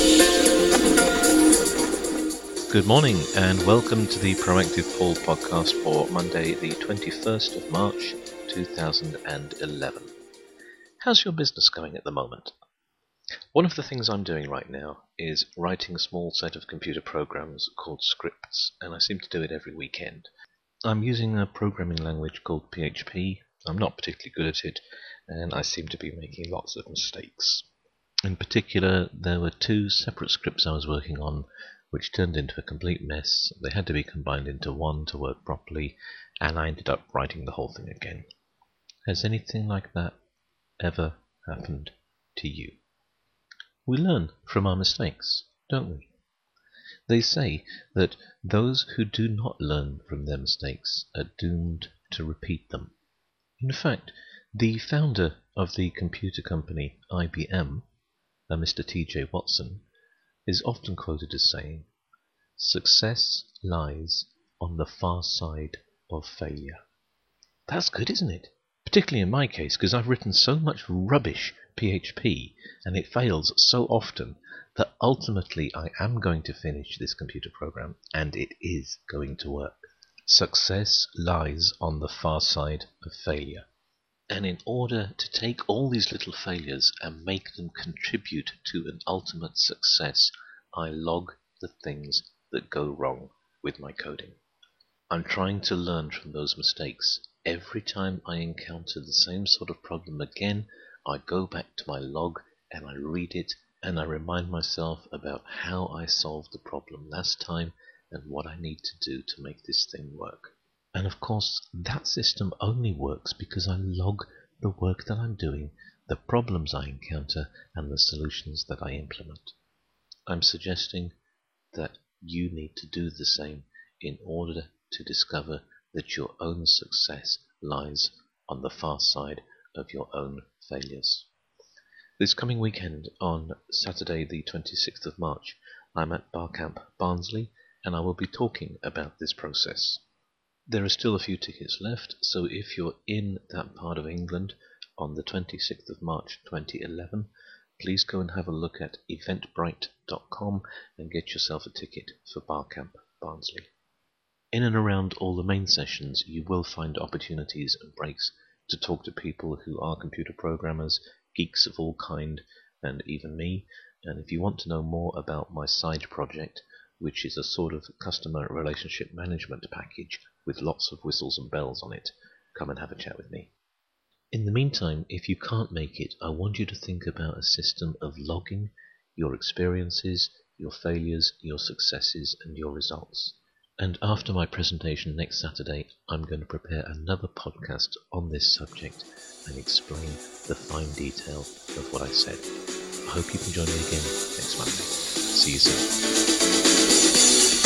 Good morning and welcome to the Proactive Paul podcast for Monday the 21st of March 2011. How's your business going at the moment? One of the things I'm doing right now is writing a small set of computer programs called scripts, and I seem to do it every weekend. I'm using a programming language called PHP. I'm not particularly good at it, and I seem to be making lots of mistakes. In particular, there were two separate scripts I was working on which turned into a complete mess. They had to be combined into one to work properly, and I ended up writing the whole thing again. Has anything like that ever happened to you? We learn from our mistakes, don't we? They say that those who do not learn from their mistakes are doomed to repeat them. In fact, the founder of the computer company IBM, Mr. T.J. Watson, is often quoted as saying, "Success lies on the far side of failure." That's good, isn't it? Particularly in my case, because I've written so much rubbish PHP and it fails so often that ultimately I am going to finish this computer program and it is going to work. Success lies on the far side of failure. And in order to take all these little failures and make them contribute to an ultimate success, I log the things that go wrong with my coding. I'm trying to learn from those mistakes. Every time I encounter the same sort of problem again, I go back to my log and I read it and I remind myself about how I solved the problem last time and what I need to do to make this thing work. And of course, that system only works because I log the work that I'm doing, the problems I encounter, and the solutions that I implement. I'm suggesting that you need to do the same in order to discover that your own success lies on the far side of your own failures. This coming weekend, on Saturday the 26th of March, I'm at Barcamp Barnsley, and I will be talking about this process. There are still a few tickets left, so if you're in that part of England on the 26th of March 2011, please go and have a look at eventbrite.com and get yourself a ticket for Barcamp Barnsley. In and around all the main sessions, you will find opportunities and breaks to talk to people who are computer programmers, geeks of all kind, and even me. And if you want to know more about my side project, which is a sort of customer relationship management package with lots of whistles and bells on it, come and have a chat with me. In the meantime, if you can't make it, I want you to think about a system of logging your experiences, your failures, your successes, and your results. And after my presentation next Saturday, I'm going to prepare another podcast on this subject and explain the fine detail of what I said. I hope you can join me again next Monday. See you soon.